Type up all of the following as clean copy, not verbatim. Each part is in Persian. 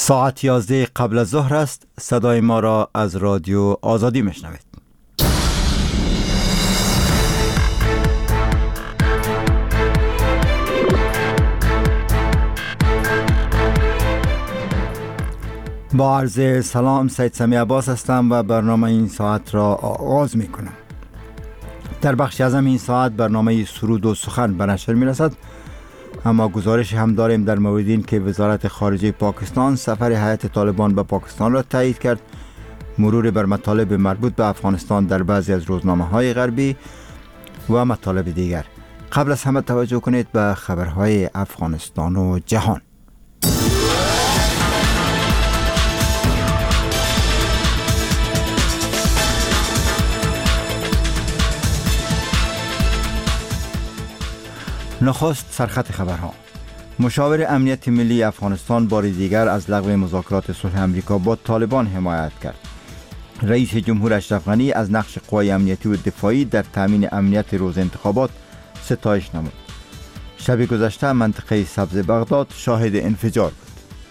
ساعت 11 قبل از ظهر است. صدای ما را از رادیو آزادی میشنوید. با عرض سلام، سید سمی عباس هستم و برنامه این ساعت را آغاز می کنم. در بخش ازم این ساعت برنامه سرود و سخن به نشر می رسد، اما گزارش هم داریم در مورد این که وزارت خارجه پاکستان سفر هیئت طالبان به پاکستان را تایید کرد، مرور بر مطالب مربوط به افغانستان در بعضی از روزنامه‌های غربی و مطالب دیگر. قبل از همه توجه کنید به خبرهای افغانستان و جهان. نخست سرخط خبرها. مشاور امنیت ملی افغانستان بار دیگر از لغو مذاکرات صلح امریکا با طالبان حمایت کرد. رئیس جمهور اشرف غنی از نقش قوای امنیتی و دفاعی در تامین امنیت روز انتخابات ستایش نمود. شب گذشته منطقه سبز بغداد شاهد انفجار بود.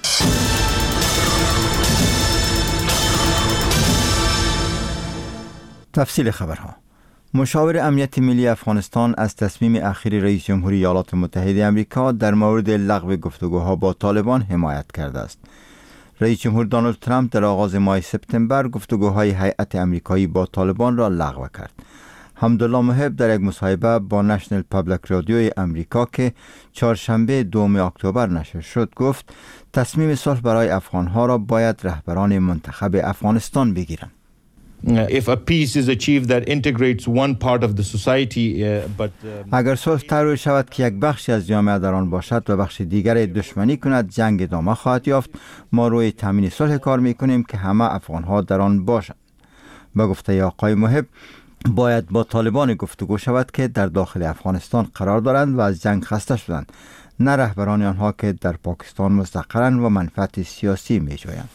تفصیل خبرها. مشاور امنیت ملی افغانستان از تصمیم اخیر رئیس جمهوری ایالات متحده آمریکا در مورد لغو گفتگوها با طالبان حمایت کرده است. رئیس جمهور دونالد ترامپ در آغاز ماه سپتامبر گفتگوهای هیئت آمریکایی با طالبان را لغو کرد. حمدالله محب در یک مصاحبه با نشنل پابلیک رادیوی آمریکا که چهارشنبه 2 اکتبر نشر شد گفت تصمیم صلح برای افغانها را باید رهبران منتخب افغانستان بگیرند. If a peace is achieved that integrates one part of the society, اگر صلح تحریر شود که یک بخشی از جامعه در آن باشد و بخش دیگر دشمنی کند، جنگ ادامه خواهد یافت. ما روی تامین صلح کار میکنیم که همه افغانها در آن باشند. به گفته آقای محب باید با طالبان گفتگو شود که در داخل افغانستان قرار دارند و از جنگ خسته شدند، نه رهبران آنها که در پاکستان مستقرند و منفعت سیاسی میجویند.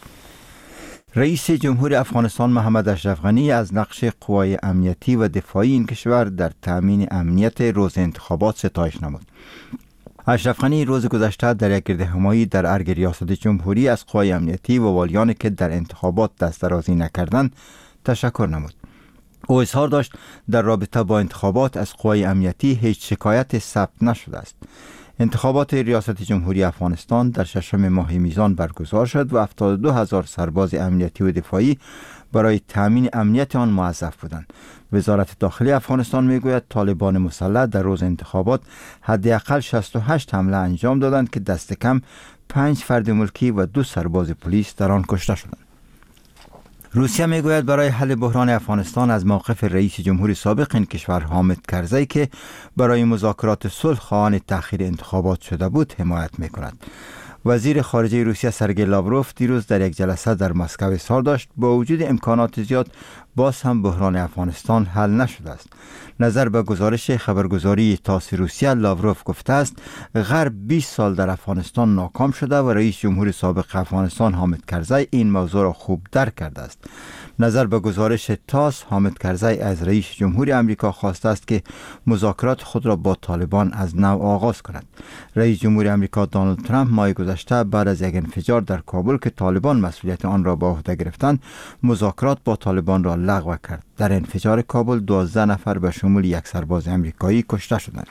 رئیس جمهور افغانستان محمد اشرف غنی از نقش قوای امنیتی و دفاعی این کشور در تامین امنیت روز انتخابات ستایش نمود. اشرف غنی روز گذشته در یک گردهمایی در ارگ ریاست جمهوری از قوای امنیتی و والیانی که در انتخابات دست درازی نکردند تشکر نمود. او اظهار داشت در رابطه با انتخابات از قوای امنیتی هیچ شکایت ثبت نشده است. انتخابات ریاست جمهوری افغانستان در 6 ماه میزان برگزار شد و 72,000 سرباز امنیتی و دفاعی برای تامین امنیت آن موظف بودند. وزارت داخلی افغانستان میگوید طالبان مسلح در روز انتخابات حداقل 68 حمله انجام دادند که دست کم 5 فرد ملکی و 2 سرباز پلیس در آن کشته شدند. روسیه میگوید برای حل بحران افغانستان از موقف رئیس جمهور سابق این کشور حامد کرزی که برای مذاکرات صلح خواهان تأخیر انتخابات شده بود حمایت میکند. وزیر خارجه روسیه سرگئی لاوروف دیروز در یک جلسه در مسکو اظهار داشت با وجود امکانات زیاد باز هم بحران افغانستان حل نشده است. نظر به گزارش خبرگزاری تاس روسیه، لاوروف گفته است غرب 20 سال در افغانستان ناکام شده و رئیس جمهور سابق افغانستان حامد کرزی این موضوع را خوب درک کرده است. نظر به گزارش تاس، حامد کرزی از رئیس جمهور آمریکا خواسته است که مذاکرات خود را با طالبان از نو آغاز کند. رئیس جمهور آمریکا دونالد ترامپ ماه گذشته بعد از یک انفجار در کابل که طالبان مسئولیت آن را به عهده گرفتند، مذاکرات با طالبان را لغو کرد. در انفجار کابل 12 نفر به شمول یک سرباز آمریکایی کشته شدند.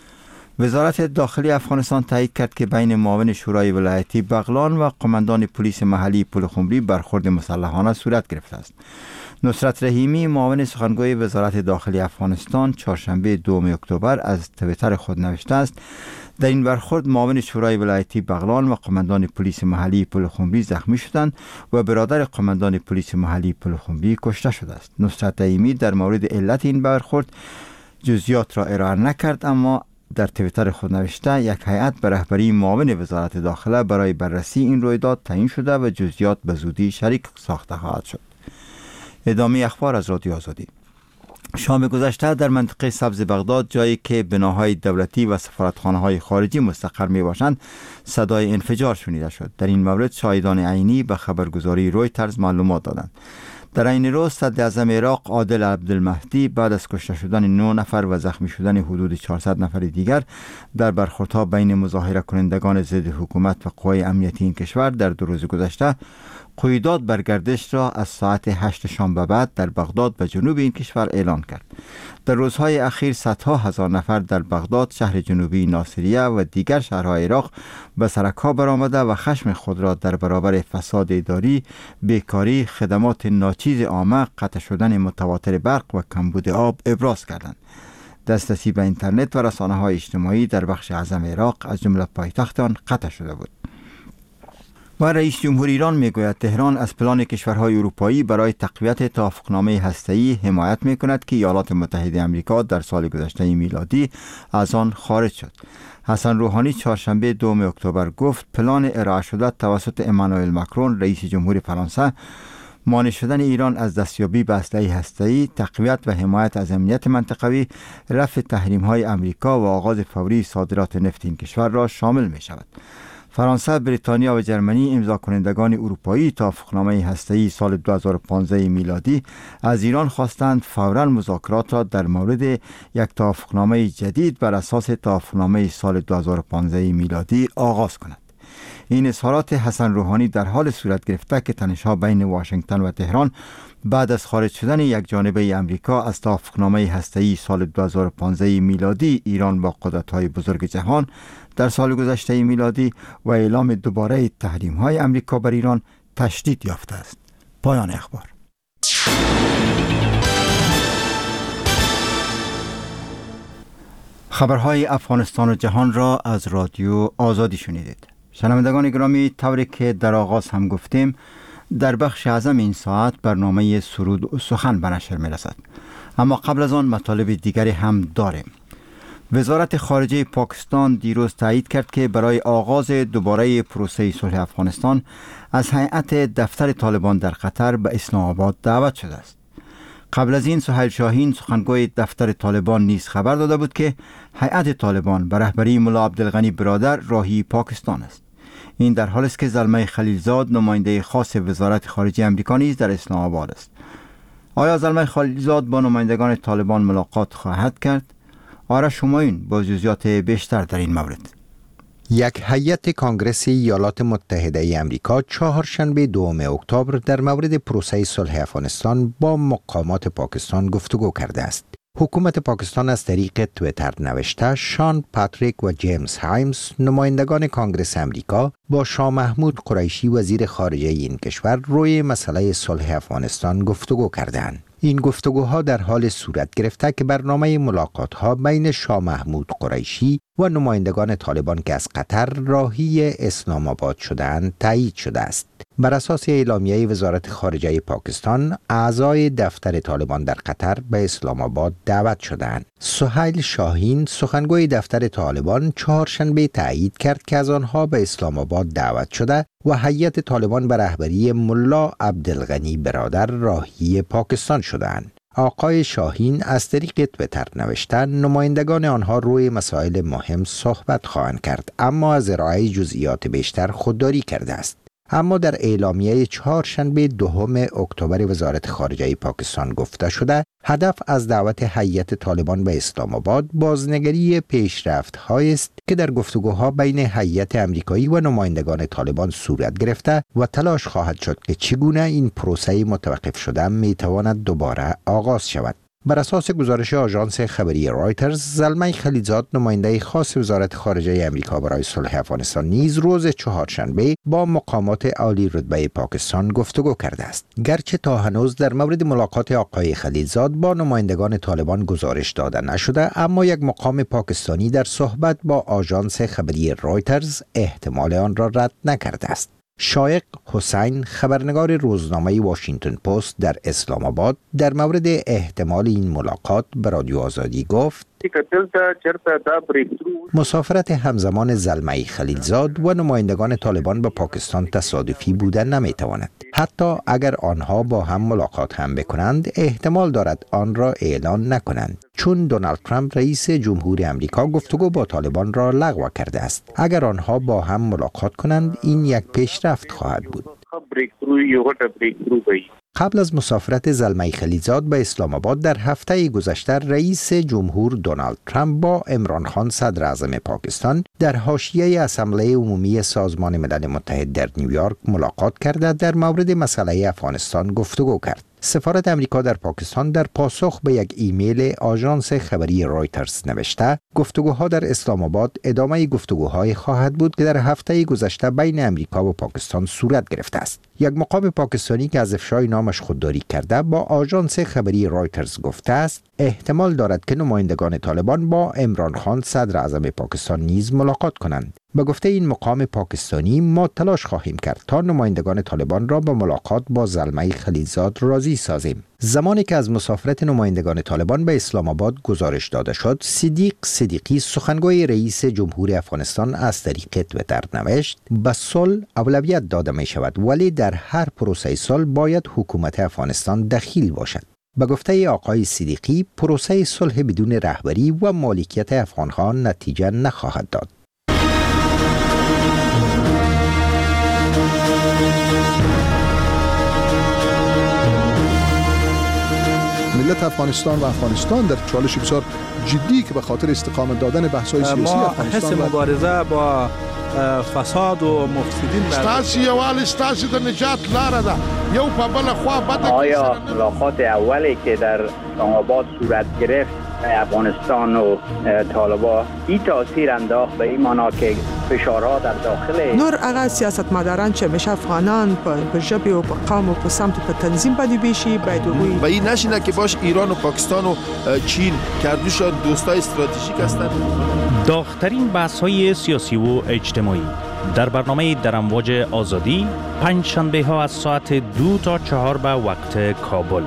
وزارت داخلی افغانستان تایید کرد که بین معاون شورای ولایتی بغلان و قماندان پلیس محلی پلخمری برخورد مسلحانه صورت گرفته است. نصرت رحیمی معاون سخنگوی وزارت داخلی افغانستان چهارشنبه 2 اکتبر از توییتر خود نوشته است در این برخورد معاون شورای ولایتی بغلان و قماندان پلیس محلی پلخمری زخمی شدند و برادر قماندان پلیس محلی پلخمری کشته شده است. نصرت رحیمی در مورد علت این برخورد جزئیات را ارائه نکرد، اما در توییتر خود نوشته یک هیئت به رهبری معاون وزارت داخله برای بررسی این رویداد تعیین شده و جزئیات به زودی شریک ساخته خواهد شد. ادامه اخبار از رادیو آزادی. شام گذشته در منطقه سبز بغداد، جایی که بناهای دولتی و سفارتخانه‌های خارجی مستقر می باشند، صدای انفجار شنیده شد. در این مورد شاهدان عینی به خبرگزاری رویترز معلومات دادند. در این روز صدر اعظم عراق عادل عبدالمهدی بعد از کشته شدن 9 نفر و زخمی شدن حدود 400 نفر دیگر در برخوردها بین مظاهره کنندگان ضد حکومت و قوای امنیتی این کشور در 2 روز گذشته قیودات بر گردش را از ساعت 8 شام به بعد در بغداد و جنوب این کشور اعلان کرد. در روزهای اخیر صدها هزار نفر در بغداد، شهر جنوبی ناصریه و دیگر شهرهای عراق به سرک‌ها برآمده و خشم خود را در برابر فساد اداری، بیکاری، خدمات ناچیز عامه، قطع شدن متواتر برق و کمبود آب ابراز کردند. دسترسی به اینترنت و رسانه‌های اجتماعی در بخش اعظم عراق از جمله پایتخت آن قطع شده بود. و رئیس جمهور ایران میگوید تهران از پلان کشورهای اروپایی برای تقویت توافقنامه هسته‌ای حمایت میکند که ایالات متحده آمریکا در سال گذشته میلادی از آن خارج شد. حسن روحانی چهارشنبه 2 اکتبر گفت پلان ارائه شده توسط امانوئل ماکرون رئیس جمهور فرانسه مانع شدن ایران از دستیابی به اسلحه هسته‌ای، تقویت و حمایت از امنیت منطقوی، رفع تحریم‌های آمریکا و آغاز فوری صادرات نفت این کشور را شامل می‌شود. فرانسه، بریتانیا و جرمنی امضا کنندگان اروپایی توافقنامه هسته‌ای سال 2015 میلادی از ایران خواستند فوراً مذاکرات را در مورد یک توافقنامه جدید بر اساس توافقنامه سال 2015 میلادی آغاز کند. این اظهارات حسن روحانی در حال صورت گرفته که تنش‌ها بین واشنگتن و تهران بعد از خارج شدن یک جانبه امریکا از توافقنامه هسته‌ای سال 2015 میلادی ایران با قدرت‌های بزرگ جهان در سال گذشته میلادی و اعلام دوباره تحریم‌های امریکا بر ایران تشدید یافته است. پایان اخبار. خبرهای افغانستان و جهان را از رادیو آزادی شنیدید. شنوندگان گرامی، طوری که در آغاز هم گفتیم، در بخش اعظم این ساعت برنامه سرود و سخن به نشر می رسد. اما قبل از آن مطالب دیگری هم داریم. وزارت خارجه پاکستان دیروز تایید کرد که برای آغاز دوباره پروسه صلح افغانستان از هیئت دفتر طالبان در قطر به اسلام آباد دعوت شده است. قبل از این سهیل شاهین سخنگوی دفتر طالبان نیز خبر داده بود که هیئت طالبان به رهبری ملا عبدالغنی برادر راهی پاکستان است. این در حالی است که زلمه خلیلزاد نماینده خاص وزارت خارجه آمریکا نیز در اسلام آباد است. آیا زلمه خلیلزاد با نمایندگان طالبان ملاقات خواهد کرد؟ آرش همایون با جزئیات بیشتر در این مورد. یک هیئت کانگرس ایالات متحده آمریکا چهارشنبه 2 اکتبر در مورد پروسه صلح افغانستان با مقامات پاکستان گفتگو کرده است. حکومت پاکستان از طریق تویتر نوشته شان پاتریک و جیمز هایمز نمایندگان کانگرس آمریکا با شاه محمود قریشی وزیر خارجه این کشور روی مسئله صلح افغانستان گفتگو کردند. این گفتگوها در حال صورت گرفته که برنامه ملاقات‌ها بین شاه محمود قریشی و نمایندگان طالبان که از قطر راهی اسلام آباد شده‌اند تایید شده است. بر اساس اعلامیه وزارت خارجه پاکستان، اعضای دفتر طالبان در قطر به اسلام آباد دعوت شدند. سهیل شاهین سخنگوی دفتر طالبان چهارشنبه تایید کرد که از آنها به اسلام آباد دعوت شده و هیئت طالبان به رهبری ملا عبدالغنی برادر راهی پاکستان شدند. آقای شاهین از طریق تویتر نوشته نمایندگان آنها روی مسائل مهم صحبت خواهند کرد، اما از ارائه جزئیات بیشتر خودداری کرده است. اما در اعلامیه چهارشنبه 2 اکتبر وزارت خارجه پاکستان گفته شده هدف از دعوت هیئت طالبان به اسلام آباد بازنگری پیشرفت‌هایی است که در گفتگوها بین هیئت آمریکایی و نمایندگان طالبان صورت گرفته و تلاش خواهد شد که چگونه این پروسه متوقف شده میتواند دوباره آغاز شود. بر اساس گزارش آژانس خبری رایترز، زلمه خلیلزاد نماینده خاص وزارت خارجه آمریکا برای صلح افغانستان نیز روز چهارشنبه با مقامات عالی رتبه پاکستان گفتگو کرده است. گرچه تا هنوز در مورد ملاقات آقای خلیلزاد با نمایندگان طالبان گزارش داده نشده، اما یک مقام پاکستانی در صحبت با آژانس خبری رایترز احتمال آن را رد نکرده است. شایق حسین خبرنگار روزنامه واشنگتن پست در اسلام آباد در مورد احتمال این ملاقات به رادیو آزادی گفت مسافرت همزمان زلمه خلیلزاد و نمایندگان طالبان به پاکستان تصادفی بودن نمیتواند. حتی اگر آنها با هم ملاقات هم بکنند احتمال دارد آن را اعلان نکنند، چون دونالد ترامپ رئیس جمهور آمریکا گفتگو با طالبان را لغو کرده است. اگر آنها با هم ملاقات کنند این یک پیشرفت خواهد بود. قبل از مسافرت زلمه خلیزاد به اسلام آباد در هفته گذشته رئیس جمهور دونالد ترامپ با عمران خان صدر اعظم پاکستان در حاشیه اسمبلی عمومی سازمان ملل متحد در نیویورک ملاقات کرده در مورد مسئله افغانستان گفتگو کرد. سفارت امریکا در پاکستان در پاسخ به یک ایمیل آژانس خبری رایترز نوشته گفتگوها در اسلام آباد ادامه گفتگوهای خواهد بود که در هفته گذشته بین امریکا و پاکستان صورت گرفته است. یک مقام پاکستانی که از افشای نامش خودداری کرده با آژانس خبری رایترز گفته است احتمال دارد که نمایندگان طالبان با عمران خان صدر اعظم پاکستان نیز ملاقات کنند. به گفته این مقام پاکستانی ما تلاش خواهیم کرد تا نمایندگان طالبان را به ملاقات با زلمه خلیزاد راضی سازیم. زمانی که از مسافرت نمایندگان طالبان به اسلام آباد گزارش داده شد، صدیق صدیقی سخنگوی رئیس جمهور افغانستان از طریق توییتر نوشت به صلح اولویت داده می شود ولی در هر پروسه صلح باید حکومت افغانستان دخیل باشد. به گفته آقای صدیقی پروسه صلح بدون رهبری و مالکیت افغانها نتیجه نخواهد داد. ملت افغانستان و افغانستان در چالش بسیار جدی که به خاطر استقامت دادن بحث‌های سیاسی افغانستان حس مبارزه با فساد و مفسدین ستاسي یوال ستاسي د نجات لاره ده یو په بل خوا بده. آیا ملاقات اولی که در اسلام آباد صورت گرفت افغانستان و طالبان این تاثیر انداخت به این معنا که فشارها در داخل نور هغه سیاستمداران چې میشه افغانان په ژبه او په قوم او په سمت په تنظیم باندې بشي باید وي و این نشینه که باش ایران و پاکستان و چین کردوش دوستای استراتژیک هستند. داغ‌ترین بحث‌های سیاسی و اجتماعی در برنامه در امواج آزادی پنج شنبه ها از ساعت 2 تا 4 به وقت کابل.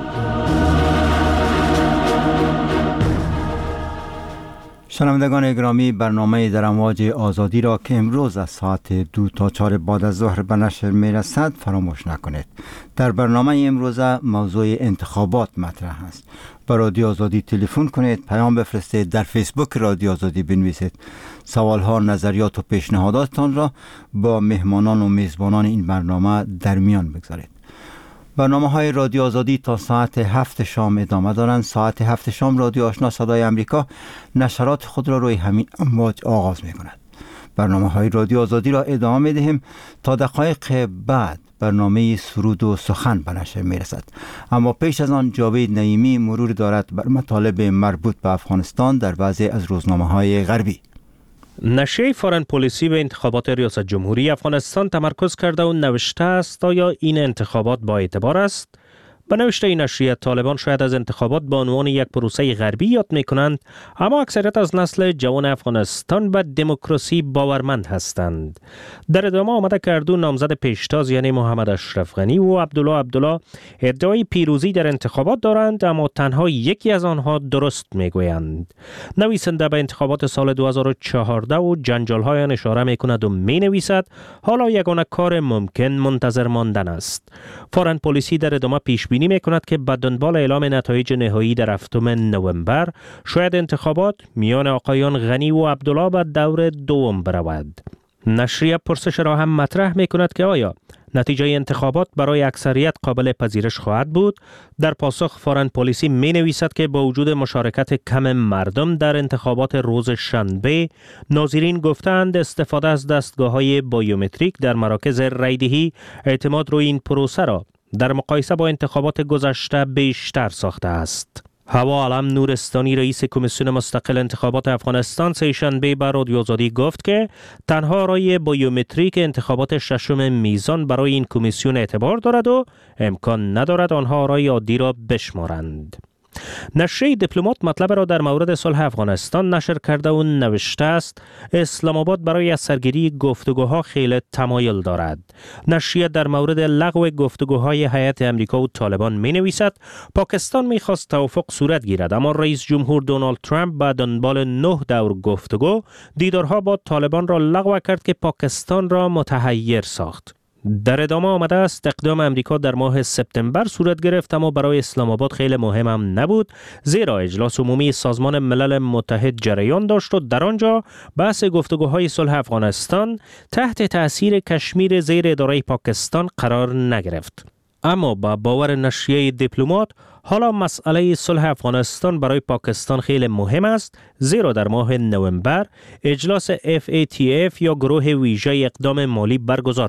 شنوندگان گرامی، برنامه در امواج آزادی را که امروز از ساعت 2 تا 4 بعد از ظهر به نشر می رسد فراموش نکنید. در برنامه امروز موضوع انتخابات مطرح است. به رادیو آزادی تلفن کنید، پیام بفرستید، در فیسبوک رادیو آزادی بنویسید. سوالها، نظریات و پیشنهاداتتان را با مهمانان و میزبانان این برنامه در میان بگذارید. برنامه های رادیو آزادی تا ساعت 7 شام ادامه دارند. ساعت 7 شام رادیو آشنا صدای امریکا نشرات خود را روی همین امواج آغاز می کند. برنامه های رادیو آزادی را ادامه می دهیم تا دقایق بعد برنامه سرود و سخن به نشر می رسد. اما پیش از آن جاوید نعیمی مرور دارد بر مطالب مربوط به افغانستان در بعضی از روزنامه های غربی. نشریه فارن پلیسی به انتخابات ریاست جمهوری افغانستان تمرکز کرده و نوشته است آیا این انتخابات با اعتبار است؟ به نوشته این نشریه طالبان شاید از انتخابات به عنوان یک پروسه غربی یاد می کنند، اما اکثریت از نسل جوان افغانستان به دموکراسی باورمند هستند. در ادامه آمده که اردو نامزد پیشتاز یعنی محمد اشرف غنی و عبدالله ادعای پیروزی در انتخابات دارند، اما تنها یکی از آنها درست می گویند. نویسنده به انتخابات سال 2014 و جنجال‌هایان اشاره می کند و می نویسد حالا یگانه کار ممکن منتظر ماندن است. فارن پلیسی در ادامه پیش بینی می‌کند که به دنبال اعلام نتایج نهایی در 7 نوامبر شاید انتخابات میان آقایان غنی و عبدالله به دور دوم برود. نشریه پرسش را هم مطرح می‌کند که آیا نتیجه انتخابات برای اکثریت قابل پذیرش خواهد بود؟ در پاسخ فارن پلیسی می نویسد که با وجود مشارکت کم مردم در انتخابات روز شنبه، ناظرین گفتند استفاده از دستگاه‌های بایومتریک در مراکز رایدهی اعتماد روی این پروسه را در مقایسه با انتخابات گذشته بیشتر ساخته است. هوا علم نورستانی رئیس کمیسیون مستقل انتخابات افغانستان سه‌شنبه به رادیو آزادی گفت که تنها رای بایومتریک انتخابات ششم میزان برای این کمیسیون اعتبار دارد و امکان ندارد آنها رای عادی را بشمارند. نشریه دیپلمات مطلب را در مورد صلح افغانستان نشر کرده و نوشته است اسلام آباد برای از سرگیری گفتگوها خیلی تمایل دارد. نشریه در مورد لغو گفتگوهای هیئت امریکا و طالبان می نویسد پاکستان می خواست توافق صورت گیرد، اما رئیس جمهور دونالد ترامپ به دنبال 9 دور گفتگو دیدارها با طالبان را لغو کرد که پاکستان را متحیر ساخت. در ادامه آمده است اقدام امریکا در ماه سپتامبر صورت گرفت، اما برای اسلام آباد خیلی مهم هم نبود، زیرا اجلاس عمومی سازمان ملل متحد جریان داشت و در آنجا بحث گفتگوهای صلح افغانستان تحت تأثیر کشمیر زیر اداره پاکستان قرار نگرفت. اما با باور نشریه دیپلمات حالا مسئله صلح افغانستان برای پاکستان خیلی مهم است، زیرا در ماه نوامبر اجلاس FATF یا گروه ویژه اقدام مالی برگزار